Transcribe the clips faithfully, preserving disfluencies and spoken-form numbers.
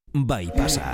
Bai pasa.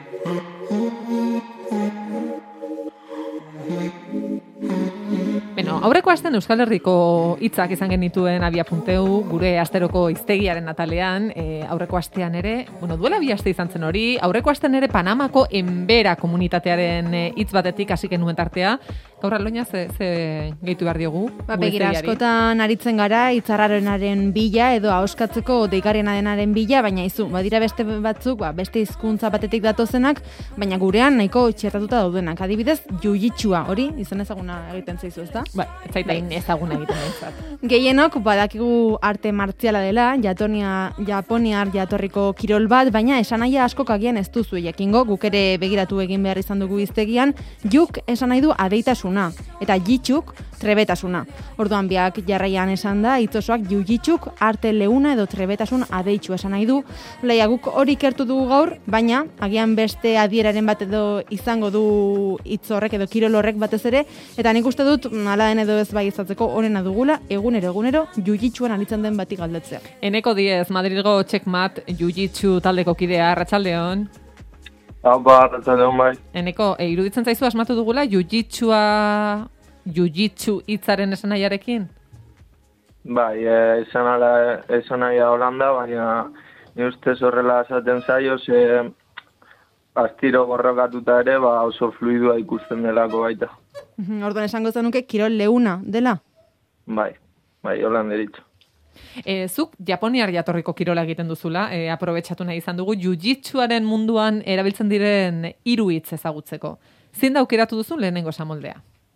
Bueno, aurreko astean Euskal Herriko hitzak izan genituen abiapunteu gure asteroko hiztegiaren atalean, e, aurreko astean ere, bueno, duela bi aste izan zen hori, aurreko astean ere Panamako enbera komunitatearen hitz batetik hasi genuen tartea. Gaur Aloña ze, ze gehitu behar diogu? Ba, begira, askotan aritzen gara hitzarrarenaren bila edo ahoskatzeko deigarriena denaren bila, baina izu, badira beste batzuk, ba, beste hizkuntza batetik datozenak, baina gurean nahiko txertatuta daudenak. Adibidez, jiu-jitsua, hori izan ezaguna egiten zaizu, ezta? Ba, ez zaitain ezaguna egiten zaizu. Gehienok badakigu arte martziala dela, Jatonia, Japoniar jatorriko kirol bat, baina esanaia askok agian ez duzu jakingo, guk ere begiratu egin behar izan dugu hiztegian, juk esan nahi du adeitasuna, eta jitsuk trebetasuna. Orduan biak jarraian esan da, hitzosoak jiu-jitsuk arte leuna edo trebetasun adeitsu esan nahi du. Leia, guk hori ikertu dugu gaur, baina agian beste adieraren bat edo izango du hitz horrek edo kirol horrek batez ere, eta nik uste dut, ala den edo ez bai izatzeko onena dugula, egunero egunero jiu-jitsuan aritzen den bati galdetzea. Eneko Diez, Madrilgo Checkmat jiu-jitsu taldeko kidea, arratsaldeon. Haupa, arratsaldeon bai. Eneko, e, iruditzen zaizu asmatu dugula jiu-jitsua jiu-jitsu hitzaren esanaiarekin? Bai, e, esanaia Holanda, baina ni ustez horrela esaten zaio, ze astiro borrokatuta ere, ba oso fluidua ikusten delako baita. Orduan esango zenuke kirol leuna dela? Bai, bai, holan deritxo. E, zuk Japoniar jatorriko kirola egiten duzula, e, aprobetxatu nahi izan dugu, jiu-jitsuaren munduan erabiltzen diren hiru hitz ezagutzeko. Zein da aukeratu duzu lehenengo samoldea?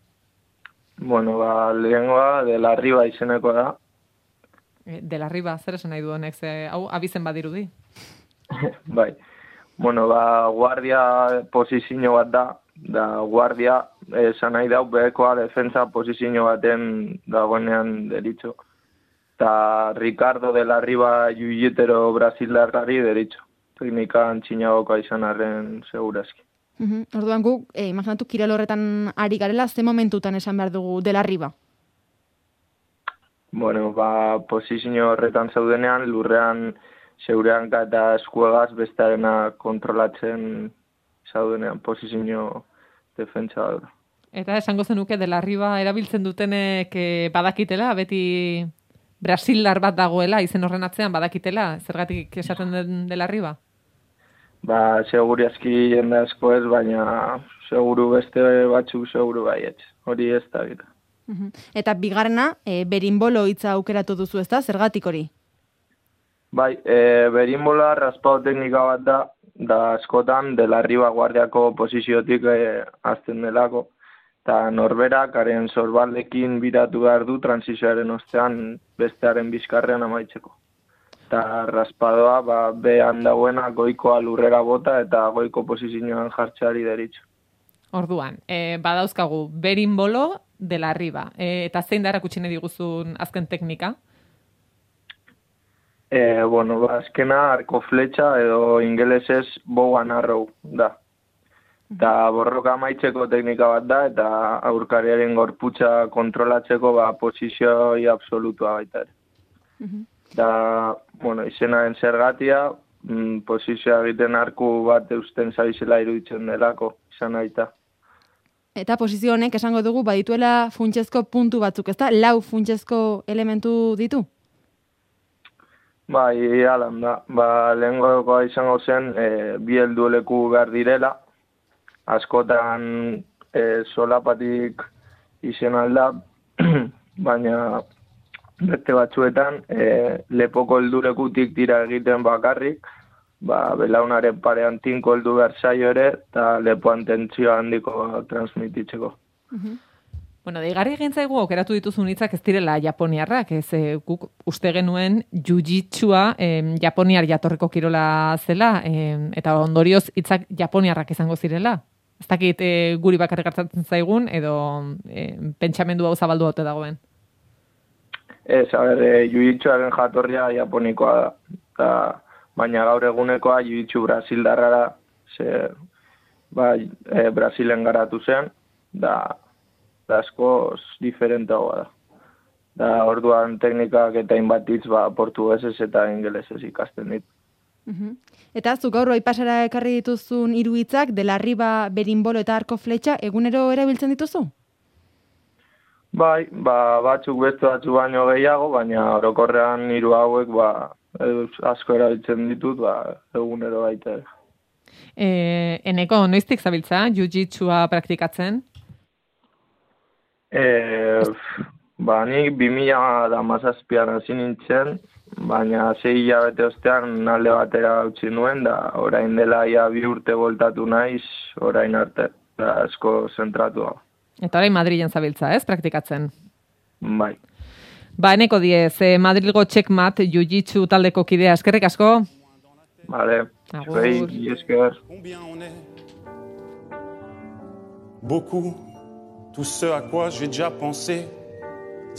Bueno, ba, lehengoa de la Riba izeneko da. E, de la Riba, zer esan nahi du honek, ze, hau abizen badirudi? Bai, bueno, ba, guardia posizio bat da, da guardia esan nahi dau behekoa defensa posizio baten dagoenean deritxo. Eta Ricardo de la Riba jiu-jitero brasilarrari deritxo. Teknikan txinagokoa izan arren segurazki. Uhum. Orduan guk, eh, imaginatu kirol horretan ari garela, ze momentutan esan behar dugu de la Riba? Bueno, ba, posizio horretan zaudenean, lurrean seureanka eta eskuegaz bestearena kontrolatzen zaudenean posizio defentsa da. Eta esango zenuke de la Riba erabiltzen dutenek eh, badakitela, beti brasildar bat dagoela, izen horren atzean badakitela, zergatik esaten den de la Riba? Ba, seguri aski jende asko ez, baina seguru beste batzuk seguru baietz. Hori ez da gira. Uhum. Eta bigarrena, e, berinbolo hitza aukeratu duzu, ezta? Zergatik hori? Bai, e, berinbola raspao teknika bat da, da askotan de la Riba guardiako posiziotik e, azten delako. Eta norberak, haren sorbaldekin biratu behar du transizioaren ostean bestearen bizkarrean amaitzeko. Eta raspadoa, ba, behan dagoena goikoa lurrera bota eta goiko posizioan jartxeari deritxo. Orduan, e, badauzkagu berinbolo de la Riba. E, eta zein da erakutsi nahi diguzun azken teknika? E, bueno, ba, azkena arko fletxa edo ingelesez bow and arrow da. Eta borroka amaitzeko teknika bat da, eta aurkariaren gorputza kontrolatzeko ba, posizioi absolutua baita ere. Eta, bueno, izenaren zergatia, mm, posizioa egiten arku bat eusten zabizela iruditzen delako, izan aita. Eta posizio honek esango dugu badituela funtsezko puntu batzuk, ezta? Lau funtsezko elementu ditu? Bai, alan da. Ba, lehengoa izango zen, e, bi helduleku behar direla, askotan e, solapatik izen alda, baina beste batzuetan e, lepoko heldurekutik tira egiten bakarrik, ba, belaunaren parean tinko heldu behar zaio ere, eta lepoan tentzio handiko transmititzeko. Uh-huh. Bueno, deigarri egin zaigu aukeratu dituzun hitzak ez direla japoniarrak, ez e, guk uste genuen jiu-jitsua e, japoniar jatorriko kirola zela, e, eta ondorioz hitzak japoniarrak izango zirela. Ez dakit e, guri bakarrik hartzatzen zaigun, edo e, pentsamendu hau zabaldu haute dagoen. Ez, a ber, e, jiu-jitsuaren jatorria japonikoa da. Ta, baina gaur egunekoa jiu-jitsu brasildarra da, ze, ba, e, Brasilen garatu zen, da, da askoz diferentagoa da. Da, orduan teknikak eta inbatitz ba, portugesez eta ingelesez ikasten dit. Uh-huh. Eta zu gaur oipasara ekarri dituzun hiru hitzak, de la riba, berimbolo eta arko fletxa, egunero erabiltzen dituzu? Bai, ba, batzuk beste batzuk baino gehiago, baina orokorrean hiru hauek ba, asko erabiltzen ditut, ba, egunero baita. E, eneko, noiztik zabiltza, jiu-jitsua praktikatzen? E, ba, nik bi mila hamazazpian hasi nintzen, baina sei hilabete ostean alde batera utzi nuen, da orain dela ja bi urte voltatu naiz, orain arte, da asko zentratua. Eta orain Madrilen zabiltza, ez, praktikatzen? Bai. Ba, eneko diez, eh, Madrilgo Checkmat jiu-jitsu taldeko kidea, eskerrik asko? Vale, Agur. zuei, esker. Beaucoup, tout ce à quoi j'ai déjà pensé.